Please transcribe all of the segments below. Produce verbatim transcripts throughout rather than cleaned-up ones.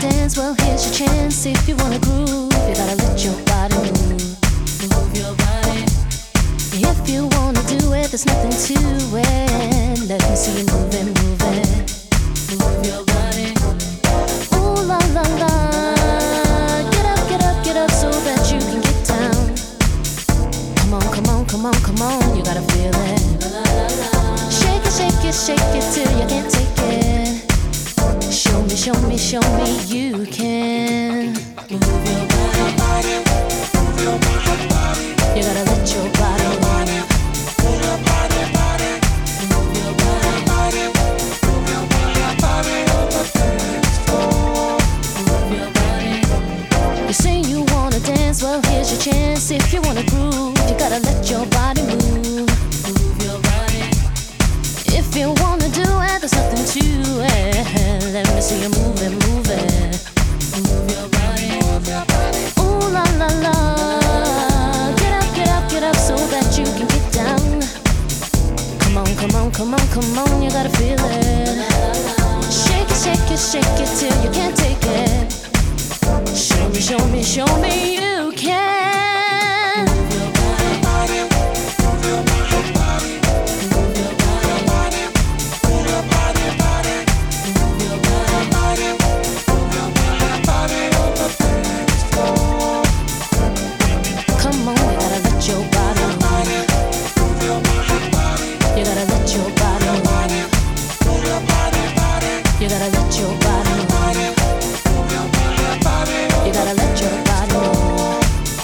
dance, well here's your chance. If you wanna groove, you gotta let your body move. Move your body. If you wanna do it, there's nothing to it. Let me see you move it, move it. Move your body. Ooh la la la. Get up, get up, get up so that you can get down. Come on, come on, come on, come on, you gotta feel it. Shake it, shake it, shake it till you can't take it. Show me, show me, show me you can. Move your body. Move your body. You gotta let your body move. Move your body, body. Move your body. Move your body on the dance floor. Move your body. You say you wanna dance, well here's your chance. If you wanna groove, you gotta let your body move. Move your body. If you wanna do it, there's nothing to it. Let me see you move it, move it. Move your body. Move your body. Ooh la la la. Get up, get up, get up so that you can get down. Come on, come on, come on, come on, you gotta feel it. Shake it, shake it, shake it till you can't take it. Show me, show me, show me you can. Move your body. Move your body. Move your body. Move your body, body. Move your body. Move your body on the dance floor. Come on, you gotta let your body move. Move your body. You gotta let your body move. Move your body, body. You gotta let your body move. Move your body. You gotta let your body move.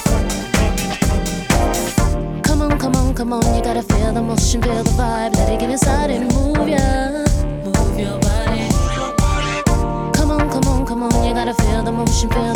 Come on, come on, come on, you gotta feel the motion, feel the vibe. Let it get inside and move ya. Move your body. Come on, come on, come on, you gotta feel the motion, feel